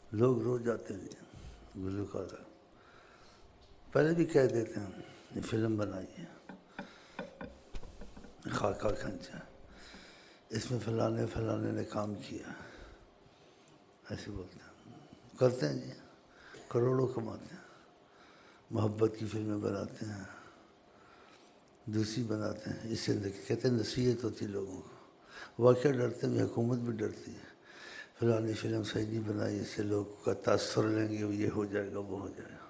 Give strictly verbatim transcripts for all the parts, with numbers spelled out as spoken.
لوگ رو جاتے ہیں گلوکار پہلے بھی کہہ دیتے ہیں یہ فلم بنائی ہے، خاکہ کھنچا، اس میں فلانے فلانے نے کام کیا، ایسے بولتے ہیں، کرتے ہیں جی، کروڑوں کماتے ہیں، محبت کی فلمیں بناتے ہیں، دوسری بناتے ہیں، اس سے کہتے ہیں نصیحت ہوتی لوگوں کو، واقعہ ڈرتے ہیں، حکومت بھی ڈرتی ہے، فلانی فلم صحیح نہیں بنائی، اس سے لوگ کا تاثر لیں گے، یہ ہو جائے گا وہ ہو جائے گا،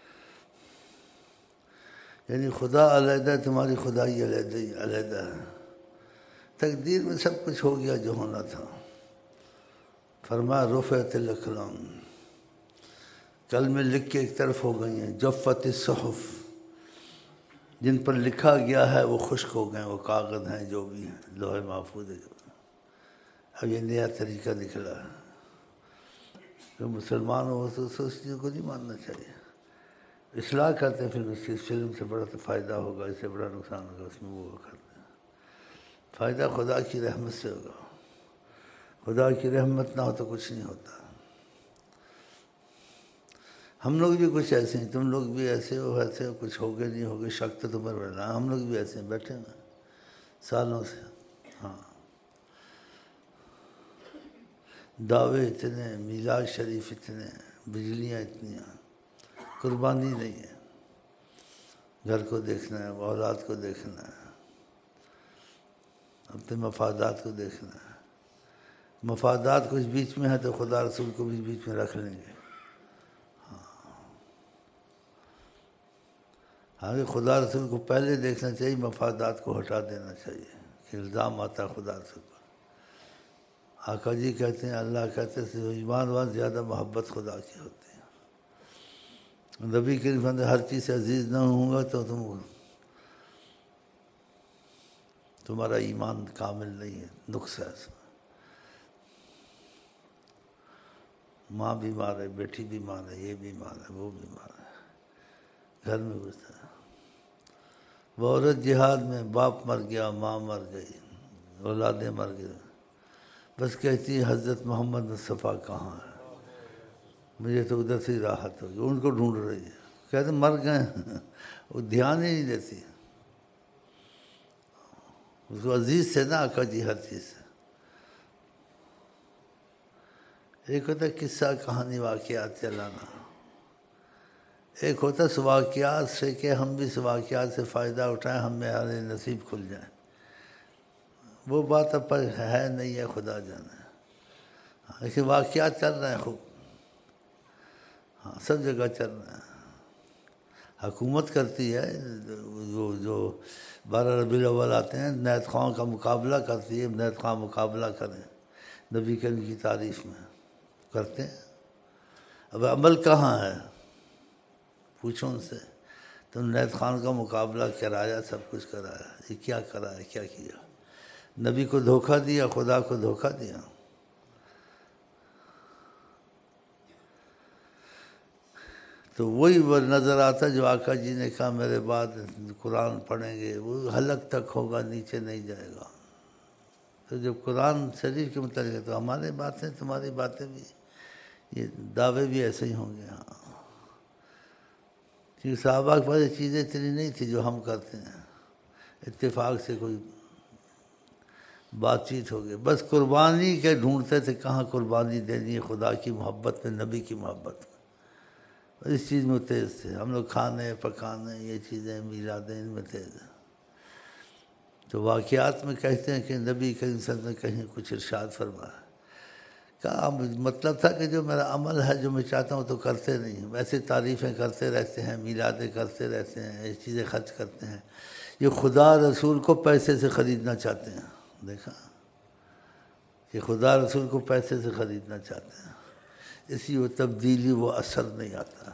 یعنی خدا علیحدہ، تمہاری خدائی علیحدہ ہی علیحدہ ہے، تقدیر میں سب کچھ ہو گیا جو ہونا تھا۔ فرمایا رفعت الاقلام، کلمے لکھ کے ایک طرف ہو گئی ہیں، جفت الصحف، جن پر لکھا گیا ہے وہ خشک ہو گئے، وہ کاغذ ہیں جو بھی ہیں، لوح محفوظ ہے جو، اب یہ نیا طریقہ نکلا ہے، جو مسلمان ہو تو اس چیز کو نہیں ماننا چاہیے، اصلاح کرتے ہیں، پھر اس چیز فلم سے بڑا تو فائدہ ہوگا، اس سے بڑا نقصان ہوگا، اس میں وہ کرتے ہیں، فائدہ خدا کی رحمت سے ہوگا، خدا کی رحمت نہ ہو تو کچھ نہیں ہوتا۔ ہم لوگ بھی کچھ ایسے ہیں، تم لوگ بھی ایسے ہو، ایسے ہو، کچھ ہوگے نہیں ہوگے، شک تو تمہیں رہنا، ہم لوگ بھی ایسے ہیں، بیٹھے ہیں سالوں سے، ہاں، دعوے اتنے، میلاد شریف اتنے، بجلیاں اتنی، قربانی نہیں ہے، گھر کو دیکھنا ہے، اولاد کو دیکھنا ہے، اپنے مفادات کو دیکھنا ہے، مفادات کچھ بیچ میں ہے تو خدا رسول کو بھی بیچ میں رکھ لیں گے، ہاں کہ خدا رسول کو پہلے دیکھنا چاہیے، مفادات کو ہٹا دینا چاہیے، کہ الزام آتا ہے خدا رسول پر۔ آقا جی کہتے ہیں، اللہ کہتے ہیں ایمان وان زیادہ محبت خدا کی ہوتی ہے، نبی کریم فرماتے ہر چیز سے عزیز نہ ہوں گا تو تم تمہارا ایمان کامل نہیں ہے، نقص ہے اس میں۔ ماں بیمار ہے، بیٹی بیمار ہے، یہ بیمار ہے، وہ بیمار ہے، گھر میں گھستا ہے، وہ عورت جہاد میں، باپ مر گیا، ماں مر گئی، اولادیں مر گئی، بس کہتی ہے حضرت محمد مصطفیٰ کہاں ہے، مجھے تو ادھر سے راحت ہوگی، ان کو ڈھونڈ رہی ہے، کہتے مر گئے، وہ دھیان ہی نہیں دیتی، اس کو عزیز سے نا آقا جی ہر چیز سے۔ ایک ہوتا ہے قصہ کہانی واقعات چلانا، ایک ہوتا ہے اس واقعات سے کہ ہم بھی اس واقعات سے فائدہ اٹھائیں، ہمیں ہمارے نصیب کھل جائیں، وہ بات اب پر ہے نہیں ہے، خدا جانے، لیکن واقعات چل رہے ہیں خوب، ہاں سب جگہ چل رہے ہیں، حکومت کرتی ہے، جو جو بارہ ربیع الاول آتے ہیں، نیت خواہوں کا مقابلہ کرتی ہے، نیت خواہ مقابلہ کریں نبی کریم کی تعریف میں، کرتے ہیں، اب عمل کہاں ہے، پوچھو ان سے، تم نیت خان کا مقابلہ کرایا، سب کچھ کرایا، یہ کیا کرایا، کیا کیا، نبی کو دھوکہ دیا، خدا کو دھوکہ دیا، تو وہی وہ نظر آتا جو آقا جی نے کہا میرے بعد قرآن پڑھیں گے وہ حلق تک ہوگا، نیچے نہیں جائے گا، تو جب قرآن شریف کے متعلق ہے تو ہماری باتیں، تمہاری باتیں بھی، یہ دعوے بھی ایسے ہی ہوں گے، ہاں، کیونکہ صحابہ کے پاس یہ چیزیں اتنی نہیں تھی جو ہم کرتے ہیں، اتفاق سے کوئی بات چیت ہو گئی، بس قربانی کے ڈھونڈتے تھے، کہاں قربانی دینی ہے خدا کی محبت میں، نبی کی محبت میں، اس چیز میں تیز تھے ہم لوگ، کھانے پکانے یہ چیزیں میلادیں ان میں تیز ہیں۔ تو واقعات میں کہتے ہیں کہ نبی کریم صلی اللہ علیہ وسلم نے کہیں کچھ ارشاد فرمایا، کہا مطلب تھا کہ جو میرا عمل ہے، جو میں چاہتا ہوں تو کرتے نہیں، ویسے تعریفیں کرتے رہتے ہیں، میلادیں کرتے رہتے ہیں، یہ چیزیں خرچ کرتے ہیں، یہ خدا رسول کو پیسے سے خریدنا چاہتے ہیں، دیکھا، یہ خدا رسول کو پیسے سے خریدنا چاہتے ہیں، اسی وہ تبدیلی، وہ اثر نہیں آتا،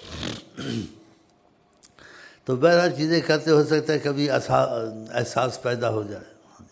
تو بہرحال چیزیں کرتے، ہو سکتا ہے کبھی احساس پیدا ہو جائے،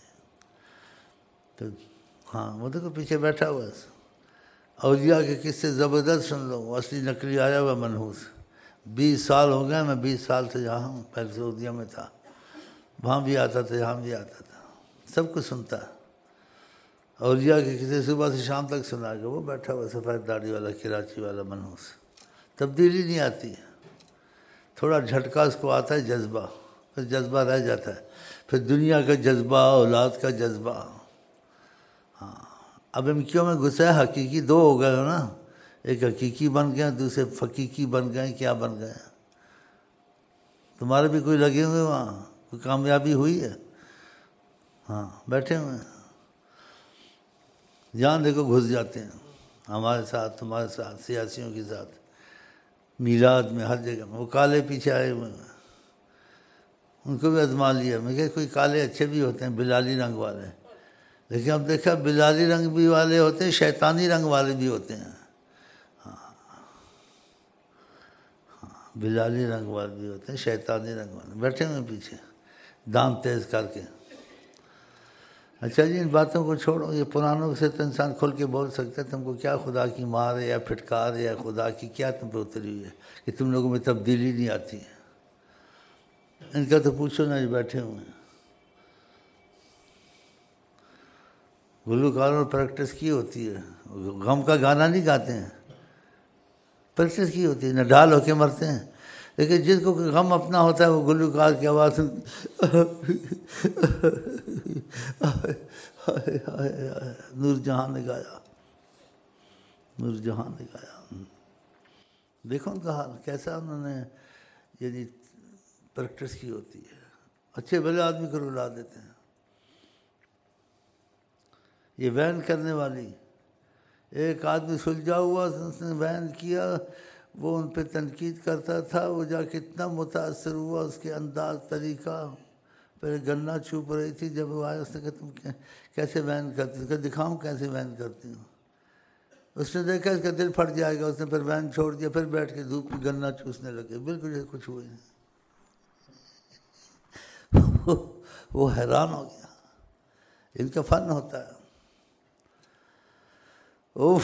تو ہاں وہ دیکھو پیچھے بیٹھا ہوا ہے، اولیاء کے قصے زبردست سن لو، اصلی نقلی آیا ہوا منحوس، بیس سال ہو گئے، میں بیس سال سے یہاں ہوں، پہلے سعودیہ میں تھا، وہاں بھی آتا تھا، یہاں بھی آتا تھا، سب کچھ سنتا ہے، اولیاء کے کسی صبح سے شام تک سنا کہ وہ بیٹھا ہوا سفید داڑھی والا کراچی والا منحوس، تبدیلی نہیں آتی ہے، تھوڑا جھٹکا اس کو آتا ہے جذبہ، پھر جذبہ رہ جاتا ہے، پھر دنیا کا جذبہ، اولاد کا جذبہ. ہاں اب ان کیوں میں گھسا ہے؟ حقیقی دو ہو گئے ہو نا، ایک حقیقی بن گئے دوسرے فقیقی بن گئے. کیا بن گئے؟ تمہارے بھی کوئی لگے ہوئے وہاں، کوئی کامیابی ہوئی ہے؟ ہاں بیٹھے ہوئے ہیں، جہاں دیکھو گھس جاتے ہیں ہمارے ساتھ، تمہارے ساتھ، سیاسیوں کے ساتھ، میلاد میں، ہر جگہ میں. وہ کالے پیچھے آئے ہوئے ہیں، ان کو بھی آزما لیا. میں کہ کوئی کالے اچھے بھی ہوتے ہیں بلالی رنگ والے، لیکن اب دیکھا بلالی رنگ بھی والے ہوتے ہیں، شیطانی رنگ والے بھی ہوتے ہیں. ہاں ہاں بلالی رنگ والے بھی ہوتے ہیں، شیطانی رنگ والے بیٹھے ہوئے پیچھے دام تیز کر کے. اچھا جی ان باتوں کو چھوڑو، یہ پرانوں سے تو انسان کھل کے بول سکتا ہے. تم کو کیا خدا کی مار ہے یا پھٹکار ہے یا خدا کی کیا تم پہ اتری ہوئی ہے کہ تم لوگوں میں تبدیلی نہیں آتی ہے؟ ان کا تو پوچھو نا، بیٹھے ہوئے ہیں. گلوکاروں پریکٹس کی ہوتی ہے، غم کا گانا نہیں گاتے ہیں، پریکٹس کی ہوتی ہے، نہ ڈال ہو کے مرتے ہیں. لیکن جس کو غم اپنا ہوتا ہے وہ گلوکار کی آواز سن نور جہاں نے گایا، نور جہاں نے گایا. دیکھو ان کا حال کیسا، انہوں نے یعنی پریکٹس کی ہوتی ہے. اچھے بھلے آدمی کو رلا دیتے ہیں. یہ وین کرنے والی ایک آدمی سلجھا ہوا، اس نے وین کیا، وہ ان پہ تنقید کرتا تھا. وہ جا کے اتنا متاثر ہوا اس کے انداز، طریقہ. پہلے گنا چھپ رہی تھی، جب وہ آیا اس نے کہا تم کیسے وین کرتی ہو؟ کہ دکھاؤں کیسے وین کرتی ہوں. اس نے دیکھا اس کا دل پھٹ جائے گا، اس نے پھر وین چھوڑ دیا، پھر بیٹھ کے دھوپ میں گنا چوسنے لگے، بالکل جیسے کچھ ہوئے نہیں. وہ حیران ہو گیا. ان کا فن ہوتا ہے. اوف.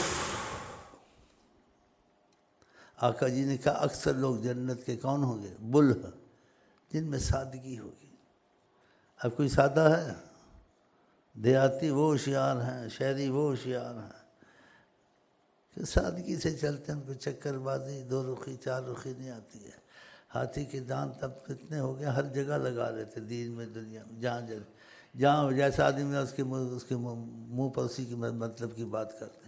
آقا جی نے کہا اکثر لوگ جنت کے کون ہوں گے؟ بل، جن میں سادگی ہوگی. اب کوئی سادہ ہے؟ دیہاتی وہ ہوشیار ہیں، شہری وہ ہوشیار ہیں کہ سادگی سے چلتے ہیں. ان کو چکر بازی، دو رخی چار رخی نہیں آتی ہے. ہاتھی کے دانت اب کتنے ہو گئے، ہر جگہ لگا لیتے دین میں، دنیا میں، جہاں جہاں جیسا آدمی اس کے اس کے منہ پر اسی کی مطلب کی بات کرتے ہیں.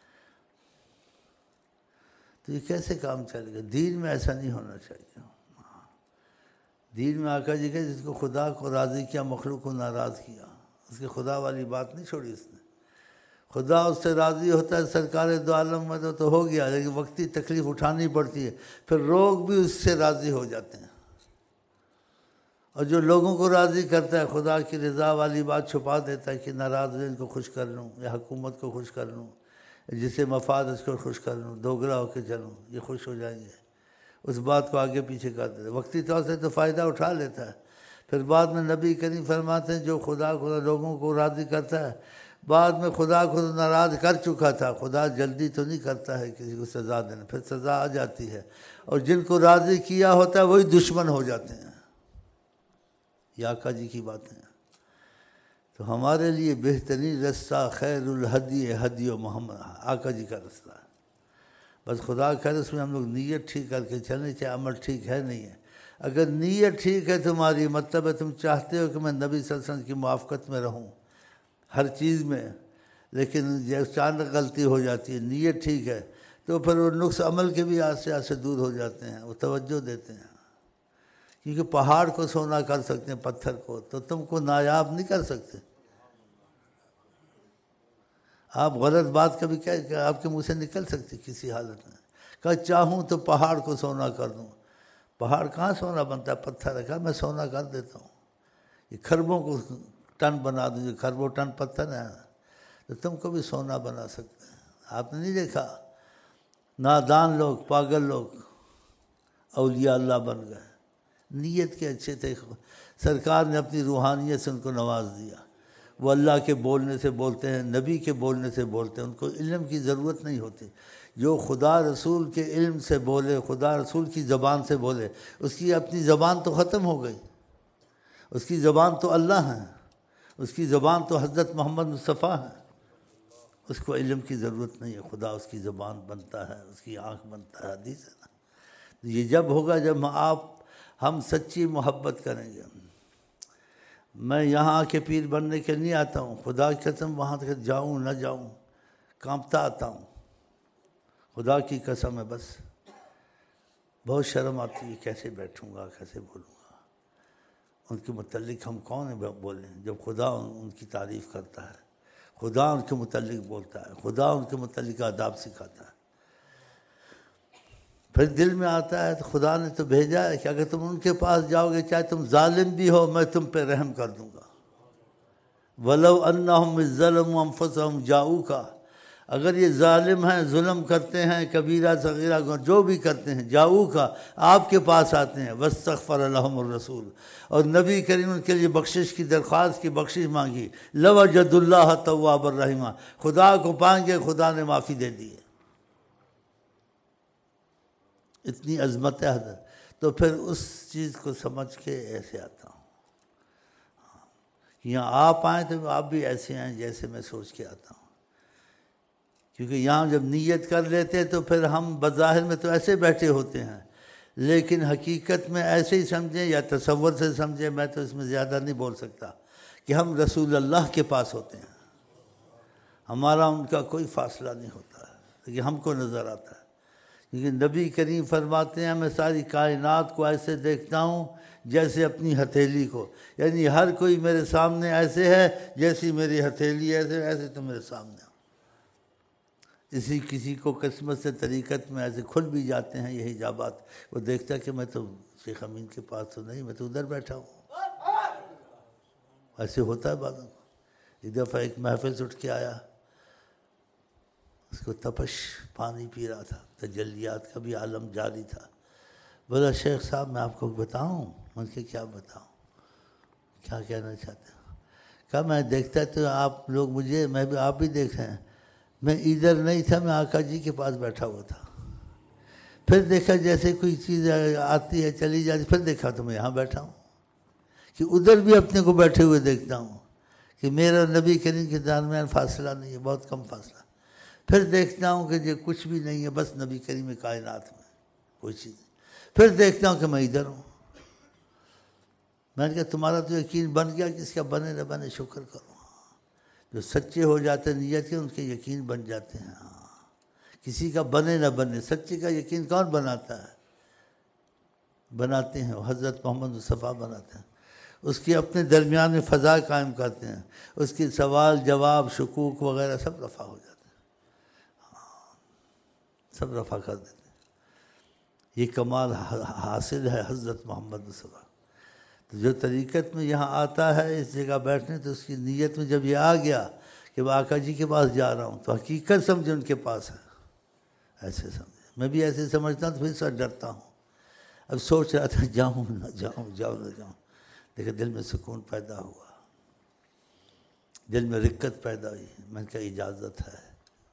تو یہ کیسے کام چلے گا؟ دین میں ایسا نہیں ہونا چاہیے. دین میں آقا جی کہ جس کو خدا کو راضی کیا مخلوق کو ناراض کیا. اس کی خدا والی بات نہیں چھوڑی اس نے. خدا اس سے راضی ہوتا ہے سرکار دو عالم میں تو, تو ہو گیا، لیکن وقتی تکلیف اٹھانی پڑتی ہے. پھر لوگ بھی اس سے راضی ہو جاتے ہیں. اور جو لوگوں کو راضی کرتا ہے خدا کی رضا والی بات چھپا دیتا ہے کہ ناراض ان کو خوش کر لوں یا حکومت کو خوش کر لوں، جسے مفاد اس کو خوش کر لوں، دوگلا ہو کے چلوں، یہ خوش ہو جائیں گے. اس بات کو آگے پیچھے کر دیتا ہے. وقتی طور سے تو فائدہ اٹھا لیتا ہے. پھر بعد میں نبی کریم فرماتے ہیں جو خدا خدا لوگوں کو راضی کرتا ہے، بعد میں خدا کو ناراض کر چکا تھا. خدا جلدی تو نہیں کرتا ہے کسی کو سزا دینا، پھر سزا آ جاتی ہے. اور جن کو راضی کیا ہوتا ہے وہی دشمن ہو جاتے ہیں. یہ آقا جی کی باتیں ہیں. تو ہمارے لیے بہترین رستہ خیر الہدی ہدی و محمد، آقا جی کا رستہ ہے. بس خدا خیر اس میں ہم لوگ نیت ٹھیک کر کے چلنے چاہے. عمل ٹھیک ہے نہیں ہے. اگر نیت ٹھیک ہے تمہاری، مطلب ہے تم چاہتے ہو کہ میں نبی صلی اللہ علیہ وسلم کی موافقت میں رہوں ہر چیز میں، لیکن جب اچانک غلطی ہو جاتی ہے، نیت ٹھیک ہے تو پھر وہ نقص عمل کے بھی آستے آستے دور ہو جاتے ہیں. وہ توجہ دیتے ہیں. کیونکہ پہاڑ کو سونا کر سکتے ہیں پتھر کو، تو تم کو نایاب نہیں کر سکتے. آپ غلط بات کبھی کیا آپ کے منہ سے نکل سکتی کسی حالت میں؟ کہ چاہوں تو پہاڑ کو سونا کر دوں. پہاڑ کہاں سونا بنتا ہے؟ پتھر رکھا میں سونا کر دیتا ہوں. یہ خربوں کو ٹن بنا دوں، یہ خربوں ٹن پتھر ہے تو تم کو بھی سونا بنا سکتے ہیں. آپ نے نہیں دیکھا نادان لوگ، پاگل لوگ اولیاء اللہ بن گئے، نیت کے اچھے تھے. سرکار نے اپنی روحانیت سے ان کو نواز دیا. وہ اللہ کے بولنے سے بولتے ہیں، نبی کے بولنے سے بولتے ہیں. ان کو علم کی ضرورت نہیں ہوتی. جو خدا رسول کے علم سے بولے، خدا رسول کی زبان سے بولے، اس کی اپنی زبان تو ختم ہو گئی. اس کی زبان تو اللہ ہے، اس کی زبان تو حضرت محمد مصطفیٰ ہے. اس کو علم کی ضرورت نہیں ہے، خدا اس کی زبان بنتا ہے، اس کی آنکھ بنتا ہے، حدیث ہے نا۔ یہ جب ہوگا جب آپ ہم سچی محبت کریں گے۔ میں یہاں کے پیر بننے کے نہیں آتا ہوں، خدا کی قسم وہاں تک جاؤں نہ جاؤں کانپتا آتا ہوں، خدا کی قسم ہے۔ بس بہت شرم آتی ہے، کیسے بیٹھوں گا، کیسے بولوں گا ان کے متعلق، ہم کون ہیں بولیں جب خدا ان کی تعریف کرتا ہے، خدا ان کے متعلق بولتا ہے، خدا ان کے متعلق آداب سکھاتا ہے۔ پھر دل میں آتا ہے تو خدا نے تو بھیجا ہے کہ اگر تم ان کے پاس جاؤ گے چاہے تم ظالم بھی ہو میں تم پہ رحم کر دوں گا۔ وَلَوْ أَنَّهُمْ ظَلَمُوا أَنفُسَهُمْ جَاءُوكَ، اگر یہ ظالم ہیں، ظلم کرتے ہیں، کبیرہ صغیرہ جو بھی کرتے ہیں، جاؤکا آپ کے پاس آتے ہیں، وَاسْتَغْفَرَ لَهُمُ الرَّسُولُ، اور نبی کریم ان کے لیے بخشش کی درخواست کی، بخشش مانگی، لَوَجَدُوا اللَّهَ تَوَّابًا رَحِيمًا، خدا کو پائیں گے خدا نے معافی دے دی ہے۔ اتنی عظمت ہے حضرت۔ تو پھر اس چیز کو سمجھ کے ایسے آتا ہوں، یہاں آپ آئیں تو آپ بھی ایسے ہیں جیسے میں سوچ کے آتا ہوں، کیونکہ یہاں جب نیت کر لیتے ہیں تو پھر ہم بظاہر میں تو ایسے بیٹھے ہوتے ہیں، لیکن حقیقت میں ایسے ہی سمجھیں یا تصور سے سمجھیں، میں تو اس میں زیادہ نہیں بول سکتا، کہ ہم رسول اللہ کے پاس ہوتے ہیں، ہمارا ان کا کوئی فاصلہ نہیں ہوتا ہے، لیکن ہم کو نظر آتا ہے، کیونکہ نبی کریم فرماتے ہیں میں ساری کائنات کو ایسے دیکھتا ہوں جیسے اپنی ہتھیلی کو، یعنی ہر کوئی میرے سامنے ایسے ہے جیسی میری ہتھیلی ایسے ایسے تو میرے سامنے۔ اسی کسی کو قسمت سے طریقت میں ایسے کھل بھی جاتے ہیں یہ حجابات، وہ دیکھتا کہ میں تو شیخ امین کے پاس تو نہیں، میں تو ادھر بیٹھا ہوں، ایسے ہوتا ہے بعضوں کو۔ ایک دفعہ ایک محفل سے اٹھ کے آیا، اس کو تپش پانی پی رہا تھا، تجلیات کا بھی عالم جاری تھا، بولا شیخ صاحب میں آپ کو بتاؤں، ان کے کیا بتاؤں، کیا کہنا چاہتے ہیں؟ کہا میں دیکھتا تو آپ لوگ مجھے، میں بھی آپ بھی دیکھ رہے ہیں، میں ادھر نہیں تھا، میں آقا جی کے پاس بیٹھا ہوا تھا، پھر دیکھا جیسے کوئی چیز آتی ہے چلی جاتی، پھر دیکھا تو میں یہاں بیٹھا ہوں، کہ ادھر بھی اپنے کو بیٹھے ہوئے دیکھتا ہوں کہ میرا نبی کریم کے درمیان فاصلہ نہیں ہے، بہت کم فاصلہ، پھر دیکھتا ہوں کہ یہ کچھ بھی نہیں ہے، بس نبی کریم کائنات میں کوئی چیز نہیں، پھر دیکھتا ہوں کہ میں ادھر ہوں۔ میں نے کہا تمہارا تو یقین بن گیا، کس کا بنے نہ بنے شکر کرو، جو سچے ہو جاتے نیت کے ان کے یقین بن جاتے ہیں، ہاں کسی کا بنے نہ بنے، سچے کا یقین کون بناتا ہے؟ بناتے ہیں حضرت محمد مصطفیٰ بناتے ہیں، اس کے اپنے درمیان میں فضا قائم کرتے ہیں، اس کے سوال جواب شکوک وغیرہ سب رفع ہو جاتے ہیں، ہاں سب رفع کر دیتے ہیں۔ یہ کمال حاصل ہے حضرت محمد مصطفیٰ۔ تو جو طریقت میں یہاں آتا ہے اس جگہ بیٹھنے، تو اس کی نیت میں جب یہ آ گیا کہ میں آقا جی کے پاس جا رہا ہوں، تو حقیقت سمجھے ان کے پاس ہے، ایسے سمجھے، میں بھی ایسے سمجھتا ہوں تو پھر سر ڈرتا ہوں، اب سوچ رہا تھا جاؤں نہ جاؤں جاؤں نہ جاؤں، لیکن دل میں سکون پیدا ہوا، دل میں رقت پیدا ہوئی، میں نے کہا اجازت ہے۔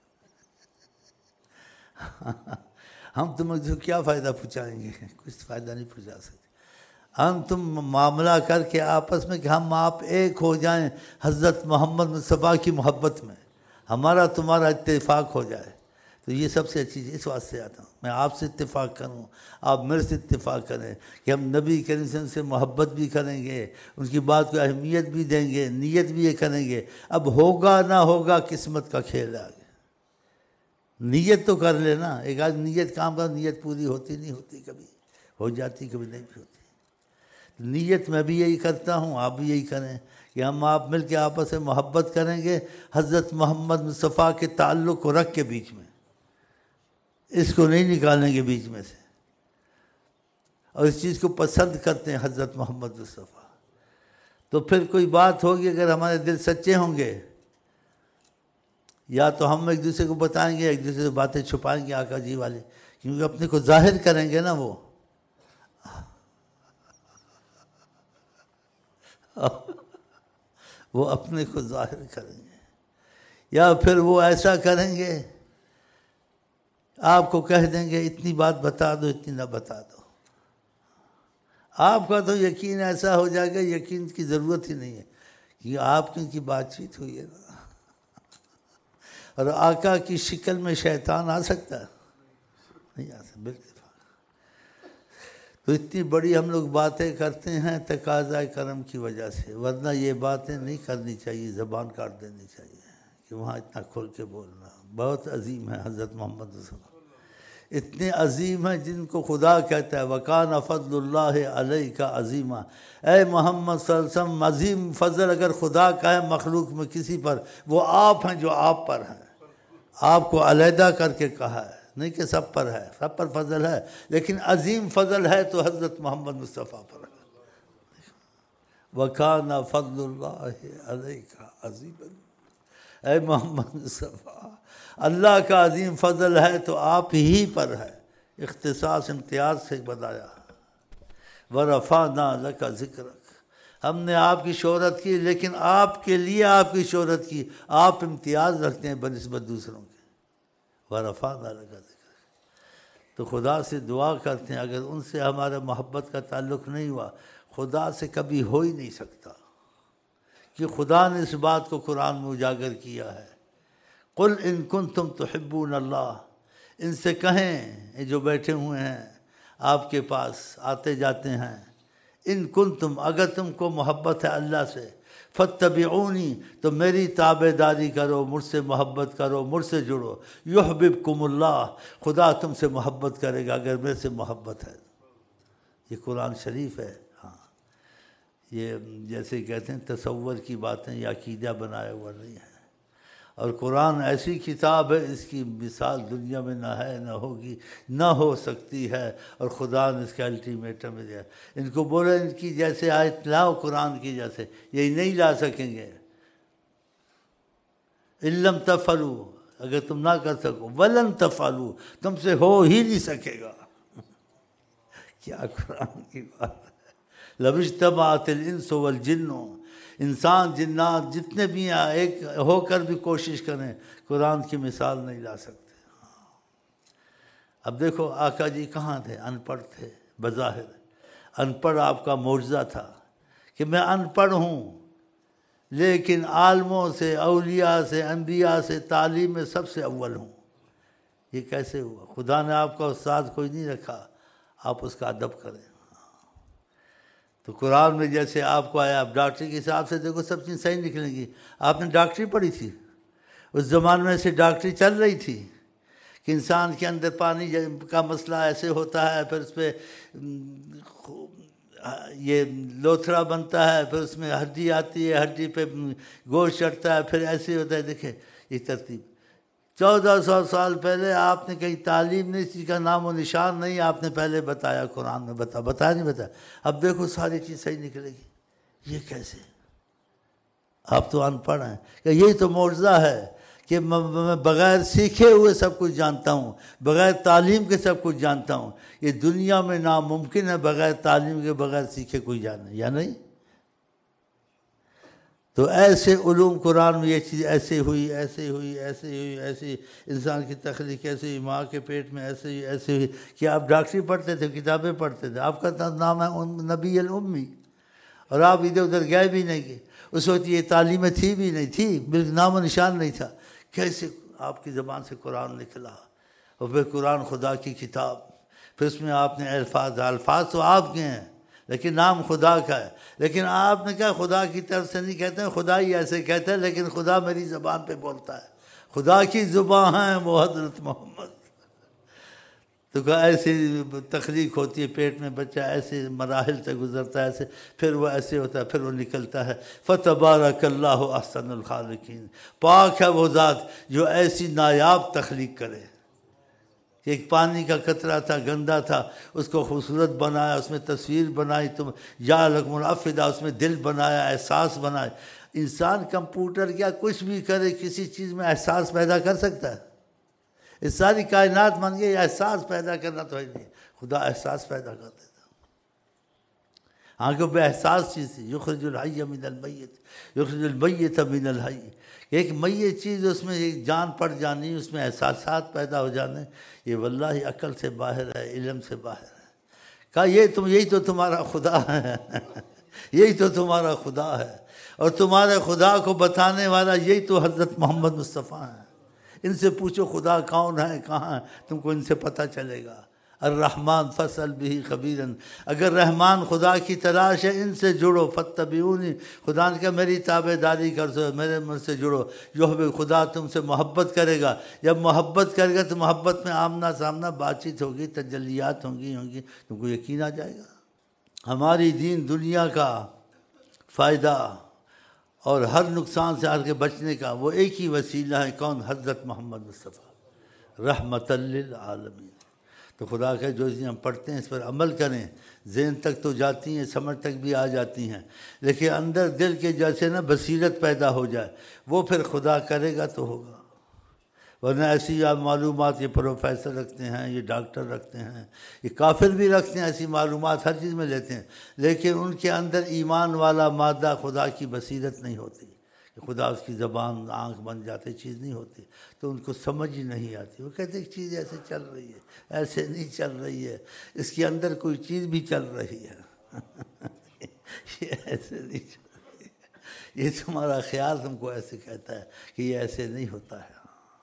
ہم تمہیں کیا فائدہ پہنچائیں گے؟ کچھ فائدہ نہیں پہنچا سکتے، ہم تم معاملہ کر کے آپس میں کہ ہم آپ ایک ہو جائیں حضرت محمد مصطفیٰ کی محبت میں، ہمارا تمہارا اتفاق ہو جائے، تو یہ سب سے اچھی چیز، اس واسطے آتا ہوں میں، آپ سے اتفاق کروں، آپ میرے سے اتفاق کریں کہ ہم نبی کریم صلی اللہ علیہ وسلم سے محبت بھی کریں گے، ان کی بات کو اہمیت بھی دیں گے، نیت بھی یہ کریں گے، اب ہوگا نہ ہوگا قسمت کا کھیل ہے آگے، نیت تو کر لینا، ایک آدھ نیت کام کر، نیت پوری ہوتی نہیں ہوتی، کبھی ہو جاتی کبھی نہیں بھی ہوتی، نیت میں بھی یہی کرتا ہوں، آپ بھی یہی کریں کہ ہم آپ مل کے آپس میں محبت کریں گے، حضرت محمد مصطفیٰ کے تعلق کو رکھ کے بیچ میں، اس کو نہیں نکالیں گے بیچ میں سے، اور اس چیز کو پسند کرتے ہیں حضرت محمد مصطفیٰ، تو پھر کوئی بات ہوگی اگر ہمارے دل سچے ہوں گے، یا تو ہم ایک دوسرے کو بتائیں گے، ایک دوسرے سے باتیں چھپائیں گے آقا جی والے، کیونکہ اپنے کو ظاہر کریں گے نا، وہ وہ اپنے کو ظاہر کریں گے، یا پھر وہ ایسا کریں گے آپ کو کہہ دیں گے اتنی بات بتا دو، اتنی نہ بتا دو، آپ کا تو یقین ایسا ہو جائے گا یقین کی ضرورت ہی نہیں ہے، کہ آپ کی ان کی بات چیت ہوئی ہے نا، اور آقا کی شکل میں شیطان آ سکتا ہے؟ نہیں آ سکتا، بالکل۔ تو اتنی بڑی ہم لوگ باتیں کرتے ہیں تقاضۂ کرم کی وجہ سے، ورنہ یہ باتیں نہیں کرنی چاہیے، زبان کاٹ دینی چاہیے کہ وہاں اتنا کھول کے بولنا۔ بہت عظیم ہے حضرت محمد صلی اللہ علیہ وسلم، اتنے عظیم ہیں جن کو خدا کہتا ہے وَكَانَ فَضْلُ اللَّهِ عَلَيْكَ عَظِيمًا۔ اے محمد صلی اللہ علیہ وسلم، عظیم فضل اگر خدا کا ہے مخلوق میں کسی پر، وہ آپ ہیں جو آپ پر ہیں۔ آپ کو علیحدہ کر کے کہا ہے، نہیں کہ سب پر ہے، سب پر فضل ہے، لیکن عظیم فضل ہے تو حضرت محمد مصطفیٰ پر ہے۔ وَكَانَ فَضْلُ اللَّهِ عَلَيْكَ عَظِيمًا۔ اے محمد مصطفیٰ، اللہ کا عظیم فضل ہے تو آپ ہی پر ہے، اختصاص امتیاز سے بتایا۔ وَرَفَعْنَا لَكَ ذِكْرَكَ، ہم نے آپ کی شہرت کی، لیکن آپ کے لیے آپ کی شہرت کی، آپ امتیاز رکھتے ہیں بنسبت دوسروں کے۔ وَرَفَعْنَا لَكَ ذِكْرَكَ، تو خدا سے دعا کرتے ہیں اگر ان سے ہمارا محبت کا تعلق نہیں ہوا، خدا سے کبھی ہو ہی نہیں سکتا، کہ خدا نے اس بات کو قرآن میں اجاگر کیا ہے۔ قُلْ إِن كُنتُمْ تُحِبُّونَ اللَّهَ، ان سے کہیں جو بیٹھے ہوئے ہیں آپ کے پاس آتے جاتے ہیں، ان کنتم، اگر تم کو محبت ہے اللہ سے، فاتبعونی، تو میری تابع داری کرو، مجھ سے محبت کرو، مجھ سے جڑو، یحببکم اللہ، خدا تم سے محبت کرے گا اگر میرے سے محبت ہے۔ یہ قرآن شریف ہے۔ ہاں، یہ جیسے کہتے ہیں تصور کی باتیں یا عقیدہ بنایا ہوا نہیں ہے، اور قرآن ایسی کتاب ہے اس کی مثال دنیا میں نہ ہے، نہ ہوگی، نہ ہو سکتی ہے، اور خدا نے اس کا الٹیمیٹم دیا۔ ان کو بولے ان کی جیسے آیت لاؤ قرآن کی جیسے، یہی نہیں لا سکیں گے۔ ان لم تفعلوا، اگر تم نہ کر سکو، ولن تفعلوا، تم سے ہو ہی نہیں سکے گا۔ کیا قرآن کی بات ہے۔ لو اجتمعت الانس والجن، انسان جنات جتنے بھی ہیں ایک ہو کر بھی کوشش کریں، قرآن کی مثال نہیں لا سکتے۔ اب دیکھو آقا جی کہاں تھے؟ ان پڑھ تھے بظاہر، ان پڑھ آپ کا معجزہ تھا کہ میں ان پڑھ ہوں لیکن عالموں سے، اولیاء سے، انبیاء سے تعلیم میں سب سے اول ہوں۔ یہ کیسے ہوا؟ خدا نے آپ کا استاد کوئی نہیں رکھا، آپ اس کا ادب کریں۔ تو قرآن میں جیسے آپ کو آیا، آپ ڈاکٹری کے حساب سے دیکھو سب چیز صحیح نکلیں گی۔ آپ نے ڈاکٹری پڑھی تھی، اس زمانے میں سے ڈاکٹری چل رہی تھی کہ انسان کے اندر پانی کا مسئلہ ایسے ہوتا ہے، پھر اس پہ یہ لوتھڑا بنتا ہے، پھر اس میں ہڈی آتی ہے، ہڈی پہ گوشت چڑھتا ہے، پھر ایسے ہوتا ہے۔ دیکھیں یہ ترتیب چودہ سو سال پہلے آپ نے کہیں تعلیم نہیں، چیز کا نام و نشان نہیں، آپ نے پہلے بتایا، قرآن میں بتا بتایا نہیں بتایا۔ اب دیکھو ساری چیز صحیح نکلے گی، یہ کیسے؟ آپ تو ان پڑھ ہیں کہ یہی تو معجزہ ہے کہ میں بغیر سیکھے ہوئے سب کچھ جانتا ہوں، بغیر تعلیم کے سب کچھ جانتا ہوں۔ یہ دنیا میں ناممکن ہے بغیر تعلیم کے، بغیر سیکھے کوئی جانے، یا نہیں؟ تو ایسے علوم قرآن میں یہ چیز ایسے ہوئی، ایسے ہوئی، ایسے ہوئی، ایسے انسان کی تخلیق ایسے ہوئی، ماں کے پیٹ میں ایسے ہوئی، ایسے ہوئی کہ آپ ڈاکٹری پڑھتے تھے، کتابیں پڑھتے تھے، آپ کا نام ہے نبی الامی، اور آپ ادھر ادھر گئے بھی نہیں گئے۔ اس وقت یہ تعلیمیں تھی بھی نہیں تھی، بالکل نام و نشان نہیں تھا۔ کیسے آپ کی زبان سے قرآن نکلا؟ اور پھر قرآن خدا کی کتاب، پھر اس میں آپ نے الفاظ الفاظ تو آپ کے ہیں لیکن نام خدا کا ہے، لیکن آپ نے کہا خدا کی طرف سے نہیں کہتے ہیں، خدا ہی ایسے کہتا ہے، لیکن خدا میری زبان پہ بولتا ہے، خدا کی زبان ہے وہ حضرت محمد۔ تو کہا ایسی تخلیق ہوتی ہے، پیٹ میں بچہ ایسے مراحل سے گزرتا ہے، ایسے پھر وہ ایسے ہوتا ہے، پھر وہ نکلتا ہے۔ فتبارک اللہ احسن الخالقین، پاک ہے وہ ذات جو ایسی نایاب تخلیق کرے۔ ایک پانی کا قطرہ تھا، گندا تھا، اس کو خوبصورت بنایا، اس میں تصویر بنائی، تم یا لکم الافئدہ، اس میں دل بنایا، احساس بنائے۔ انسان کمپیوٹر کیا کچھ بھی کرے، کسی چیز میں احساس پیدا کر سکتا ہے؟ اس ساری کائنات بن گئی، احساس پیدا کرنا تو ہے نہیں، خدا احساس پیدا کر دیتا۔ آنکھوں بے احساس چیز تھی، یخرج الحی من المیت، یخرج المیت من الحی، ایک میت چیز اس میں ایک جان پڑ جانی، اس میں احساسات پیدا ہو جانے، یہ واللہ عقل سے باہر ہے، علم سے باہر ہے۔ کہا یہ تم یہی تو تمہارا خدا ہے، یہی تو تمہارا خدا ہے، اور تمہارے خدا کو بتانے والا یہی تو حضرت محمد مصطفیٰ ہیں، ان سے پوچھو خدا کون ہے، کہاں ہے، تم کو ان سے پتہ چلے گا۔ الرحمن فاسأل بہ خبیرا، اگر رحمان خدا کی تلاش ہے ان سے جڑو، فاتبعونی، خدا نے کہا میری تابع داری کر دو، میرے من سے جڑو، یحبب، خدا تم سے محبت کرے گا۔ جب محبت کرے گا تو محبت میں آمنا سامنا بات چیت ہوگی، تجلیات ہوں گی ہوں گی تم کو یقین آ جائے گا۔ ہماری دین دنیا کا فائدہ اور ہر نقصان سے آ کے بچنے کا وہ ایک ہی وسیلہ ہے، کون؟ حضرت محمد مصطفیٰ رحمت للعالمین۔ تو خدا کہ جو چیزیں ہم پڑھتے ہیں اس پر عمل کریں، ذہن تک تو جاتی ہیں، سمجھ تک بھی آ جاتی ہیں، لیکن اندر دل کے جیسے نا بصیرت پیدا ہو جائے، وہ پھر خدا کرے گا تو ہوگا۔ ورنہ ایسی معلومات یہ پروفیسر رکھتے ہیں، یہ ڈاکٹر رکھتے ہیں، یہ کافر بھی رکھتے ہیں، ایسی معلومات ہر چیز میں لیتے ہیں، لیکن ان کے اندر ایمان والا مادہ خدا کی بصیرت نہیں ہوتی، کہ خدا اس کی زبان آنکھ بن جاتے، چیز نہیں ہوتی، تو ان کو سمجھ ہی نہیں آتی۔ وہ کہتے ہیں ایک چیز ایسے چل رہی ہے، ایسے نہیں چل رہی ہے، اس کے اندر کوئی چیز بھی چل رہی ہے یہ ایسے نہیں چل رہی ہے، یہ تمہارا خیال تم کو ایسے کہتا ہے کہ یہ ایسے نہیں ہوتا ہے۔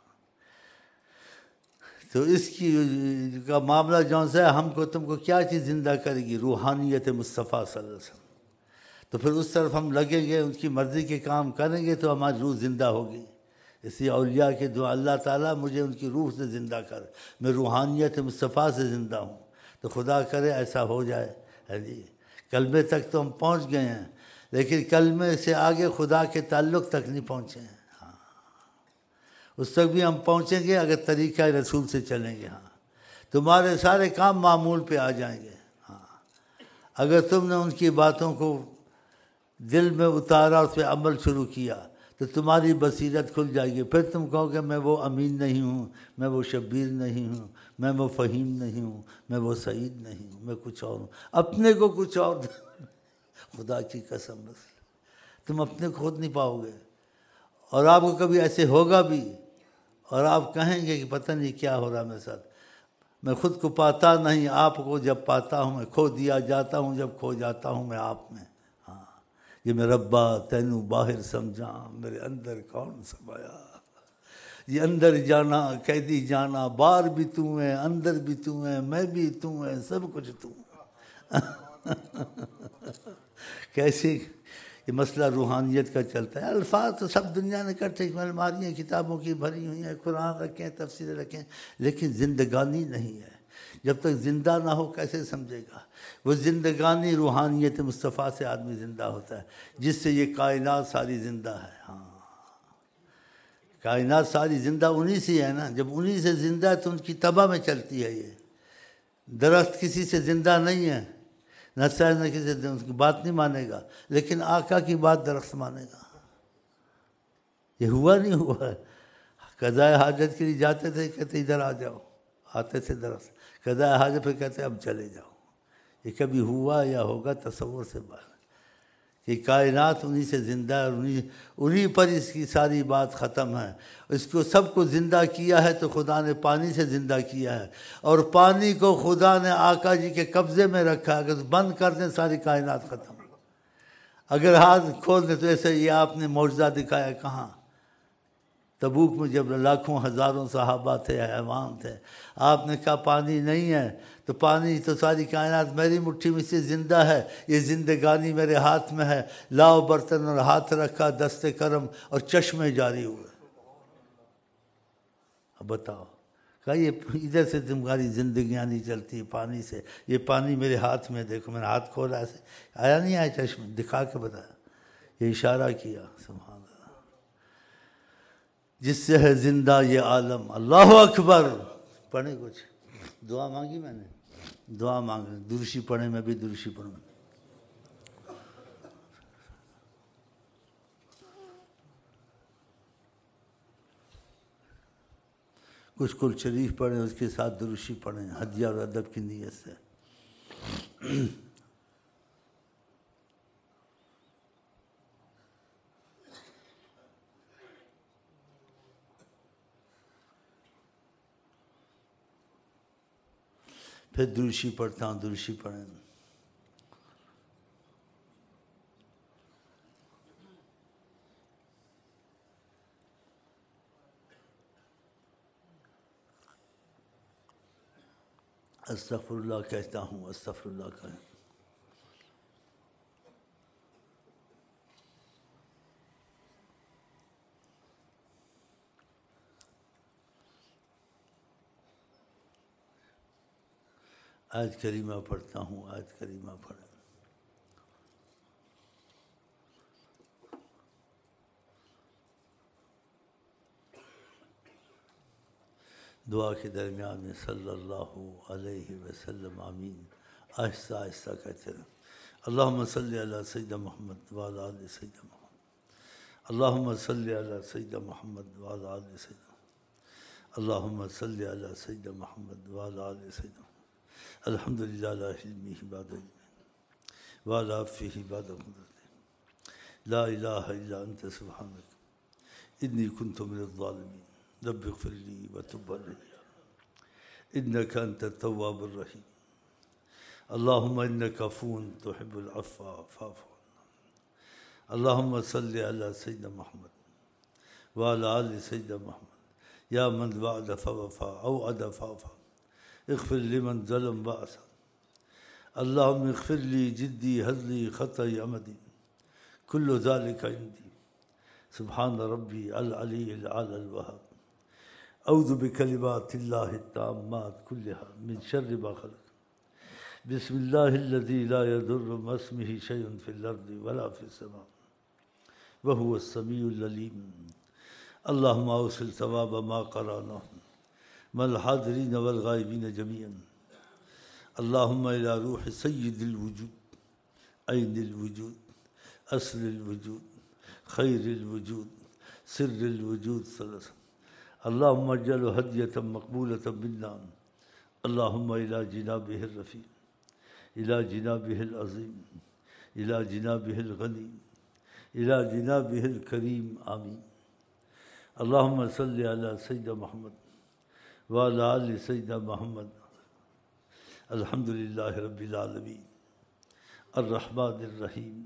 تو اس کی کا معاملہ جون سا ہے، ہم کو تم کو کیا چیز زندہ کرے گی؟ روحانیت مصطفیٰ صلی اللہ علیہ وسلم۔ تو پھر اس طرف ہم لگیں گے، ان کی مرضی کے کام کریں گے تو ہماری روح زندہ ہوگی۔ اس لیے اولیاء کے دعا، اللہ تعالیٰ مجھے ان کی روح سے زندہ کر، میں روحانیت مصطفیٰ سے زندہ ہوں، تو خدا کرے ایسا ہو جائے۔ ہے جی، کلمے تک تو ہم پہنچ گئے ہیں، لیکن کلمے سے آگے خدا کے تعلق تک نہیں پہنچے ہیں۔ ہاں، اس تک بھی ہم پہنچیں گے اگر طریقہ رسول سے چلیں گے۔ ہاں، تمہارے سارے کام معمول پہ آ جائیں گے۔ ہاں، اگر تم نے ان کی باتوں کو دل میں اتارا، اس پہ عمل شروع کیا تو تمہاری بصیرت کھل جائے گی۔ پھر تم کہو کہ میں وہ امین نہیں ہوں، میں وہ شبیر نہیں ہوں، میں وہ فہیم نہیں ہوں، میں وہ سعید نہیں ہوں، میں کچھ اور ہوں، اپنے کو کچھ اور خدا کی قسم، بس تم اپنے کو خود نہیں پاؤ گے، اور آپ کو کبھی ایسے ہوگا بھی، اور آپ کہیں گے کہ پتہ نہیں کیا ہو رہا میرے ساتھ، میں خود کو پاتا نہیں، آپ کو جب پاتا ہوں میں کھو دیا جاتا ہوں، جب کھو جاتا ہوں میں آپ میں۔ یہ میں ربا تینوں باہر سمجھا، میرے اندر کون سمایا، یہ اندر جانا قیدی جانا، باہر بھی تو ہے، اندر بھی تو ہے، میں بھی تو ہے، سب کچھ تو کیسے یہ مسئلہ روحانیت کا چلتا ہے۔ الفاظ تو سب دنیا نے کٹھے، الماریاں کتابوں کی بھری ہوئی ہیں، قرآن رکھیں، تفسیر رکھیں، لیکن زندگانی نہیں ہے۔ جب تک زندہ نہ ہو کیسے سمجھے گا؟ وہ زندگانی روحانیت مصطفیٰ سے آدمی زندہ ہوتا ہے، جس سے یہ کائنات ساری زندہ ہے۔ ہاں، کائنات ساری زندہ انہی سے ہے نا، جب انہی سے زندہ ہے تو ان کی تباہ میں چلتی ہے۔ یہ درخت کسی سے زندہ نہیں ہے، نہ سائز نہ کسی سے، اس کی بات نہیں مانے گا، لیکن آقا کی بات درخت مانے گا۔ یہ ہوا نہیں ہوا ہے؟ قضائے حاجت کے لیے جاتے تھے، کہتے ادھر آ جاؤ، آتے تھے درخت، قضائے حاجت پہ کہتے اب چلے جاؤ۔ یہ کبھی ہوا یا ہوگا تصور سے باہر، کہ کائنات انہی سے زندہ ہے، اور انہی انہی پر اس کی ساری بات ختم ہے۔ اس کو سب کو زندہ کیا ہے تو خدا نے پانی سے زندہ کیا ہے، اور پانی کو خدا نے آقا جی کے قبضے میں رکھا ہے۔ اگر بند کر دیں ساری کائنات ختم، اگر ہاتھ کھول دیں تو ایسے یہ آپ نے معجزہ دکھایا کہاں؟ تبوک میں جب لاکھوں ہزاروں صحابہ تھے، حیوان تھے، آپ نے کہا پانی نہیں ہے، تو پانی تو ساری کائنات میری مٹھی میں سے زندہ ہے، یہ زندگانی میرے ہاتھ میں ہے، لاؤ برتن اور ہاتھ رکھا، دست کرم اور چشمے جاری ہوئے۔ اب بتاؤ، کہا یہ ادھر سے تمہاری زندگیاں نہیں چلتی پانی سے، یہ پانی میرے ہاتھ میں، دیکھو میں نے ہاتھ کھولا، ایسے آیا نہیں آیا چشمے؟ دکھا کے بتایا، یہ اشارہ کیا، سبحان اللہ، جس سے ہے زندہ یہ عالم۔ اللہ اکبر، پڑھیں کچھ دعا مانگی میں نے، دعا مانگ، درشی پڑھیں، میں بھی درشی پڑھوں۔ کچھ کل شریف پڑھیں، اس کے ساتھ درشی پڑھیں، ہدیہ اور ادب کی نیت سے۔ پھر درشی پڑھتا ہوں، درشی پڑھیں۔ استغفر اللہ کہتا ہوں، استغفر اللہ کہیں۔ آیت کریمہ پڑھتا ہوں، آیت کریمہ پڑھیں۔ دعا کے درمیان میں صلی اللہ علیہ وسلم آمین آہستہ آہستہ کہتے رہیں۔ اللہم صلی علی سیدنا محمد وعلی آل سیدنا محمد، اللہم صلی علی سیدنا محمد وعلی آل سیدنا محمد، اللہم صلی علی سیدنا محمد وعلی آل سیدنا محمد، الحمدللہ علی علمہ بعد علمہ وعلی عفوہ بعد قدرتہ، لا الہ الا انت سبحانک انی کنت من الظالمین، رب اغفر لی وتب علی انک انت التواب الرحیم، اللہم انک عفو تحب العفو فاعف عنا، اللہم صلی علی سیدنا محمد وعلی آل سیدنا محمد، یا من وعد فوفا او عد فوفا، اغفر لمن ظلم وعصى، اللہم اغفر لی جدی ہزلی خطئی عمدی کل ذالک عندی، سبحان ربی العلی العلی الوہاب، اعوذ بکلمات اللہ التامات کلہا من شر ما خلق، بسم اللہ الذی لا یضر مع اسمہ شیء فی الارض ولا فی السماء وہو السمیع العلیم، اللہم اوصل ثواب ما قرأناه مع الحاضرین والغائبین جميعا، اللہم الی روح سید الوجود عین الوجود اصل الوجود خیر الوجود سر الوجود ثلاث، اللہم اجعل ہدیۃ مقبولۃ منا، اللہم الی جنابہ الرفیع الی جنابہ العظیم الی جنابہ الغنی الی جنابہ الکریم آمین، اللہم صلی علی سیدنا محمد وعلی آل سیدنا محمد، الحمدللہ رب العالمین الرحمن الرحیم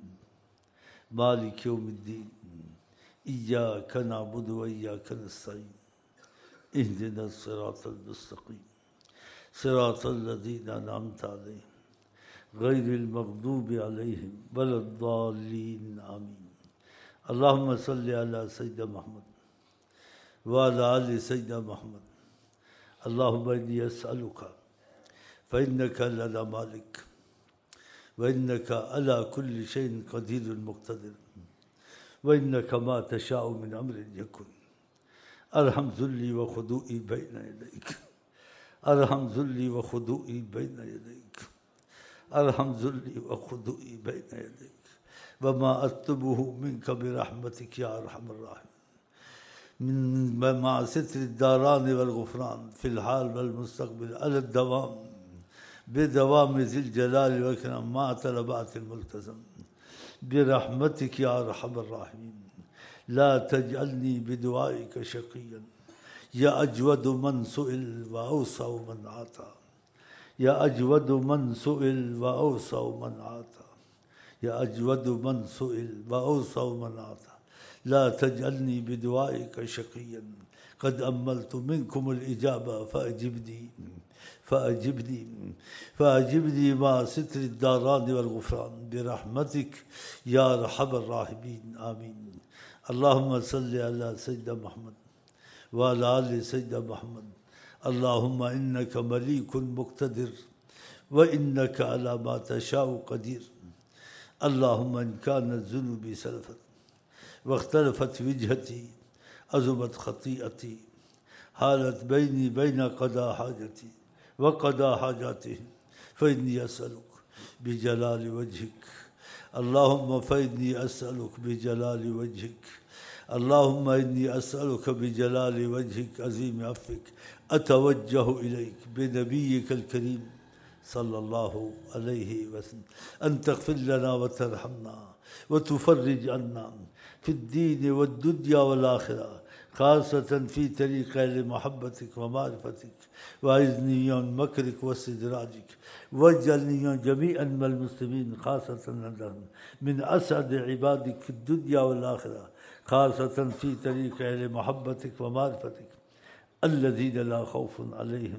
مالک یوم الدین، ایاک نعبد و ایاک نستعین، اہدنا الصراط المستقیم صراط الذین انعمت علیہم غیر المغضوب علیہم ولا الضالین آمین، اللہم صلی علی سیدنا محمد وعلی آل سیدنا محمد، اللہم انی اسألک فإنک لنا مالک وإنک علی کل شیء قدیر مقتدر وإنک ما تشاء من امر یکن، ارحم ذلی و خضوعی بین یدیک، ارحم ذلی و خضوعی بین یدیک، ارحم ذلی و خضوعی بین یدیک، وما اطلبه منک برحمتک یا ارحم الراحمین، من مع ستر الداران والغفران فی الحال والمستقبل علی الدوام بدوام ذی الجلال والاکرام مع طلبات الملتزم برحمتک یا ارحم الراحمین، لا تجعلنی بدعائک شقیا یا اجود من سئل و اوسع من عطا، یا اجود من سئل و اوسع من عطا، یا اجود من سئل و اوسع من عطا، لا تجعلنی بدعائک شقیا قد املت منکم الاجابہ فاجبنی فاجبنی فاجبنی مع ستر الداران والغفران برحمتک یا ارحم الراحمین آمین، اللہم صلی علی سیدنا محمد وعلی آل سیدنا محمد، اللہم انک ملیک مقتدر وانک علی ما تشاء قدیر، اللہم ان کانت ذنوبی سلفت واختلفت وجہتی عظمت خطیئتی حالت بینی بین قضاء حاجتی وقضاء حاجاتی فإنی اسألک بجلال وجہک، اللہم فإنی اسألک بجلال وجہک، اللہم انی اسألک بجلال وجہک عظیم عفوک اتوجہ الیک بنبیک الکریم صلی اللہ علیہ وسلم ان تغفر لنا وترحمنا وتفرج عنا فی الدین والدنیا والآخرہ، خاصة في طريق لمحبتك ومعرفتك، وأعذني عن مكرك واستدراجك، واجعلني جميعا من المسلمين خاصة عندهم من أسعد عبادك في الدنيا والآخرة، خاصة في طريق لمحبتك ومعرفتك الذين لا خوف عليهم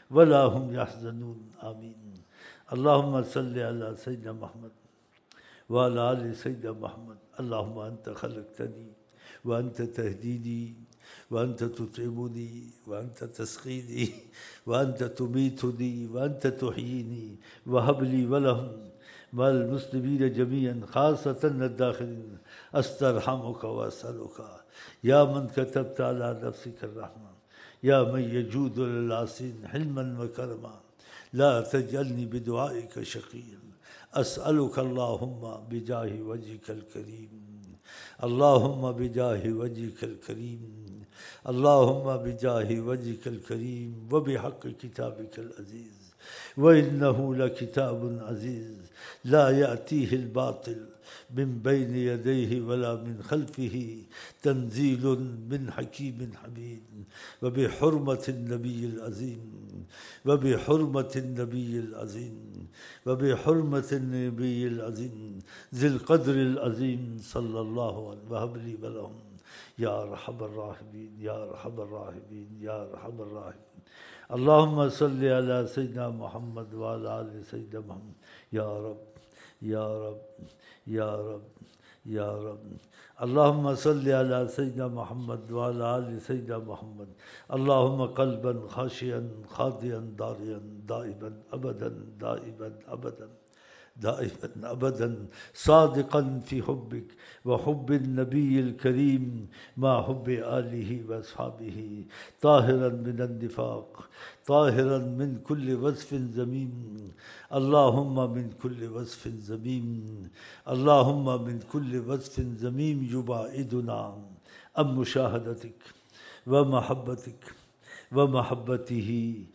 ولا هم يحزنون آمين. اللهم صل على سيدنا محمد وعلى آل سيدنا محمد. اللهم أنت خلقتني وأنت تهديني وأنت تطعمني وأنت تسقيني وأنت تميتني وأنت تحييني وهب لي ولهم مع المسلمين جميعا خاصة الداخلين أسترحمك وأسألك يا من كتبت على نفسك الرحمة يا من يجود للعاصين حلما وكرما لا تجعلني بدعائك شقيا. أسألك اللهم بجاه وجهك الكريم اللهم بجاه وجهك الكريم اللهم بجاه وجهك الكريم وبحق كتابك العزيز وإنه لكتاب عزيز لا يأتيه الباطل من بين يديه ولا من خلفه تنزيل من حكيم حميد. وبحرمة النبي العظيم وبحرمة النبي العظيم وبحرمة النبي العظيم ذي القدر العظيم صلى الله عليه وسلم. وهب لي ولهم يا أرحم الراحمين يا أرحم الراحمين يا أرحم الراحمين. اللهم صل على سيدنا محمد وعلى آل سيدنا محمد. يا رب يا رب يا رب يا رب. اللهم صل على سيدنا محمد وعلى آل سيدنا محمد. اللهم قلبا خاشعا خاضعا ضارعا دائما أبدا دائما أبدا دائما أبدا صادقا في حبك وحب النبي الكريم مع حب آله وأصحابه طاهرا من النفاق طاهرا من كل وصف ذميم. اللهم من كل وصف ذميم اللهم من كل وصف ذميم يباعدنا عن مشاهدتك ومحبتك ومحبته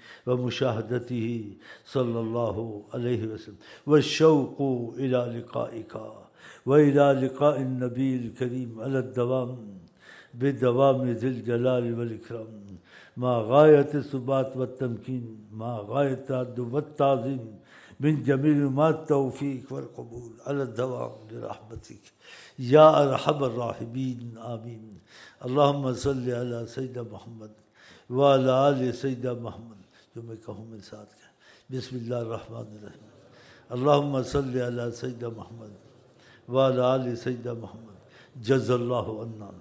ومشاهدته صلى الله عليه وسلم والشوق إلى لقائك وإلى لقاء النبي الكريم على الدوام بدوام ذي الجلال والإكرام مع غاية الثبات والتمكين مع غاية التأدب والتعظيم من جميع ما التوفيق والقبول على الدوام برحمتك يا أرحم الراحمين آمين. اللهم صل على سيدنا محمد وعلى آل سيدنا محمد. جو میں کہوں میرے ساتھ کہیں بسم اللہ الرحمن الرحیم. اللهم صل على سيدنا محمد وعلى آل سيدنا محمد. جزا اللہ عنا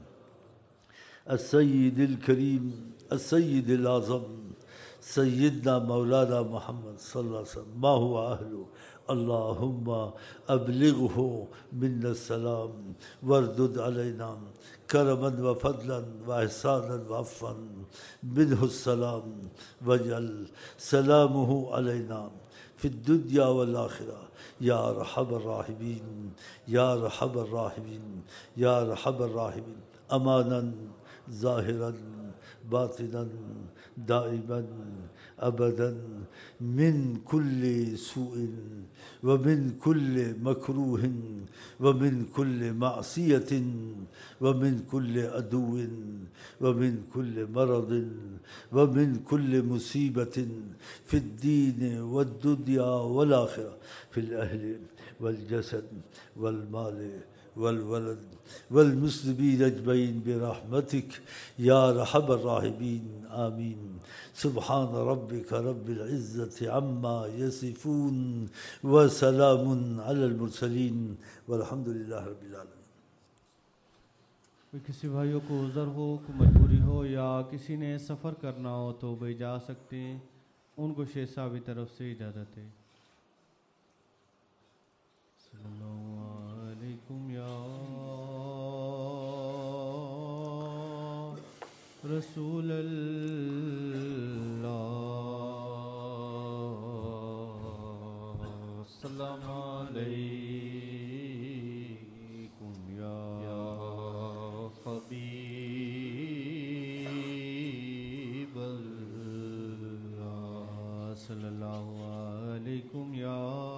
السید الکریم السید العظم سیدنا مولانا محمد صلی اللہ علیہ وسلم ما هو أهله. اللهم أبلغه منا السلام واردد علينا كرما وفضلا وإحسانا وعفوا منه السلام واجعل سلامه علينا في الدنيا والآخرة يا أرحم الراحمين يا أرحم الراحمين يا أرحم الراحمين. أمانا ظاهرا باطنا دائما أبدا من كل سوء ومن كل مكروه ومن كل معصية ومن كل عدو ومن كل مرض ومن كل مصيبة في الدين والدنيا والآخرة في الأهل والجسد والمال والولد والمسلمين أجمعين برحمتك يا أرحم الراحمين آمين. سبحان ربك رب العزة عما يصفون وسلام على المرسلين والحمد لله رب العالمين. کسی بھائیوں کو عذر ہو کو مجبوری ہو یا کسی نے سفر کرنا ہو تو وہ جا سکتے ہیں، ان کو شیخ صاحب کی طرف سے اجازت ہے. صلی اللہ علیکم یا رسول اللہ السلام علیکم یا حبیب اللہ صلی اللہ علیکم یا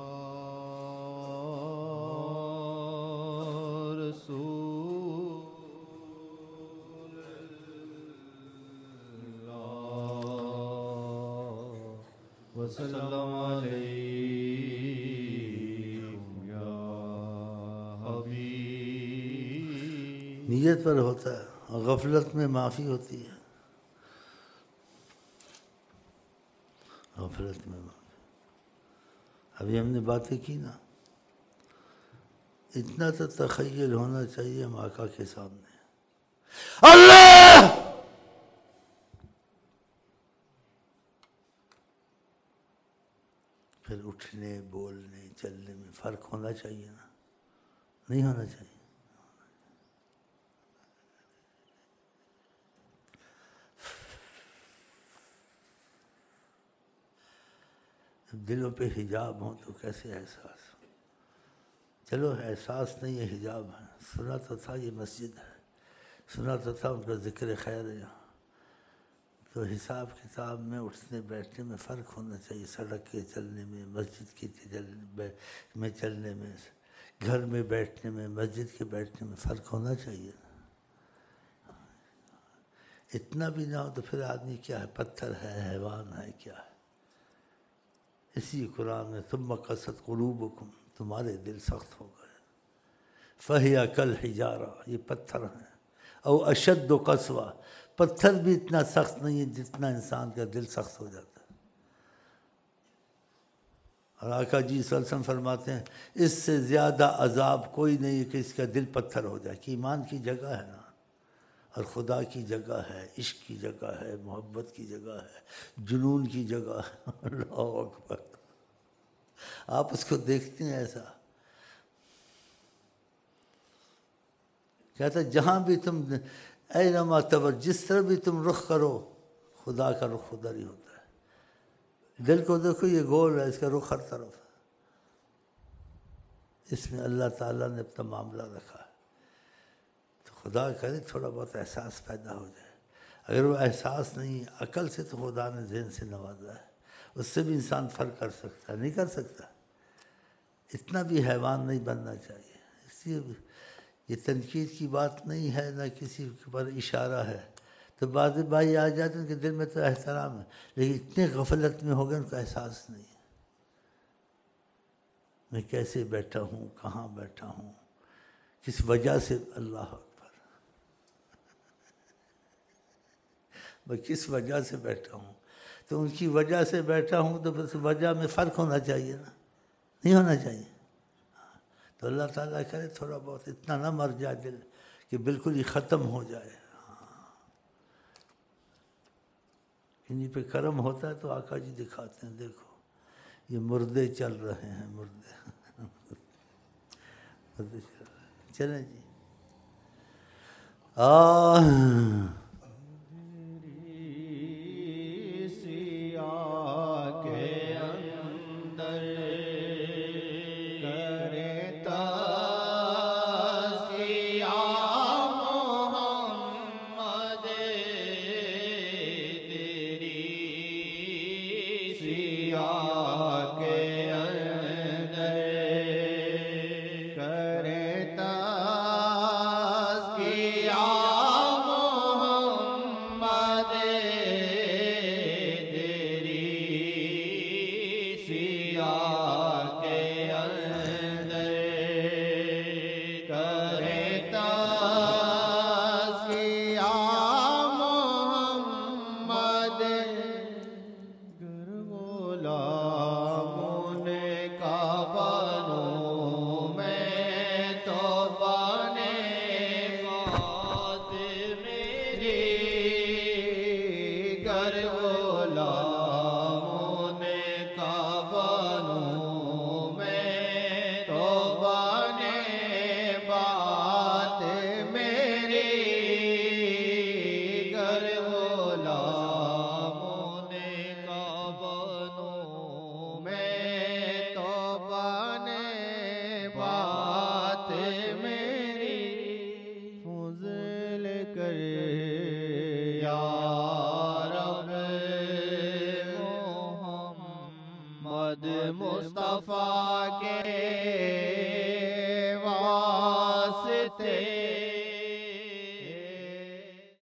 رسول اللہ وسلم علیکم یا حبیب. نیت پر ہوتا ہے، غفلت میں معافی ہوتی ہے. غفلت میں مانگے. ابھی ہم نے باتیں کی نا, اتنا تو تخیل ہونا چاہیے ہم آقا کے سامنے, اللہ پھر اٹھنے بولنے چلنے میں فرق ہونا چاہیے نا, نہیں ہونا چاہیے. دلوں پہ حجاب ہوں تو کیسے احساس؟ چلو احساس نہیں ہے, حجاب ہے. سنا تو تھا یہ مسجد ہے, سنا تو تھا ان کا ذکر خیر ہے یہاں, تو حساب کتاب میں اٹھنے بیٹھنے میں فرق ہونا چاہیے. سڑک کے چلنے میں, مسجد کے چلنے میں چلنے میں, گھر میں بیٹھنے میں, مسجد کے بیٹھنے میں فرق ہونا چاہیے. اتنا بھی نہ ہو تو پھر آدمی کیا ہے, پتھر ہے, حیوان ہے, کیا ہے. اسی قرآن میں ثم قست قلوبکم, تمہارے دل سخت ہو گئے. فہی کالحجارہ, یہ پتھر ہیں. او اشد قسوہ, پتھر بھی اتنا سخت نہیں ہے جتنا انسان کا دل سخت ہو جاتا ہے. اور آقا جی صلی اللہ علیہ وسلم فرماتے ہیں اس سے زیادہ عذاب کوئی نہیں ہے کہ اس کا دل پتھر ہو جائے. کہ ایمان کی جگہ ہے نا, اور خدا کی جگہ ہے, عشق کی جگہ ہے, محبت کی جگہ ہے, جنون کی جگہ ہے. اللہ اکبر. آپ اس کو دیکھتے ہیں ایسا, کہتا ہے جہاں بھی تم اینما تور, جس طرح بھی تم رخ کرو خدا کا رخ ادھر ہی ہوتا ہے. دل کو دیکھو یہ گول ہے, اس کا رخ ہر طرف ہے. اس میں اللہ تعالیٰ نے اپنا معاملہ رکھا ہے. تو خدا کرے تھوڑا بہت احساس پیدا ہو جائے. اگر وہ احساس نہیں, عقل سے تو خدا نے ذہن سے نوازا ہے, اس سے بھی انسان فرق کر سکتا ہے, نہیں کر سکتا. اتنا بھی حیوان نہیں بننا چاہیے. اس لیے یہ تنقید کی بات نہیں ہے, نہ کسی پر اشارہ ہے. تو بعض بھائی آ جاتے ہیں ان کے دل میں تو احترام ہے, لیکن اتنے غفلت میں ہو گئے ان کا احساس نہیں ہے میں کیسے بیٹھا ہوں, کہاں بیٹھا ہوں, کس وجہ سے. اللہ اکبر, میں کس وجہ سے بیٹھا ہوں. تو ان کی وجہ سے بیٹھا ہوں تو بس وجہ میں فرق ہونا چاہیے نا, نہیں ہونا چاہیے. تو اللہ تعالیٰ کرے تھوڑا بہت اتنا نہ مر جائے دل کہ بالکل ہی ختم ہو جائے. انہی پہ کرم ہوتا ہے تو آقا جی دکھاتے ہیں, دیکھو یہ مردے چل رہے ہیں, مردے مردے چل رہے ہیں. چلیں جی. آہ مصطفیٰ کے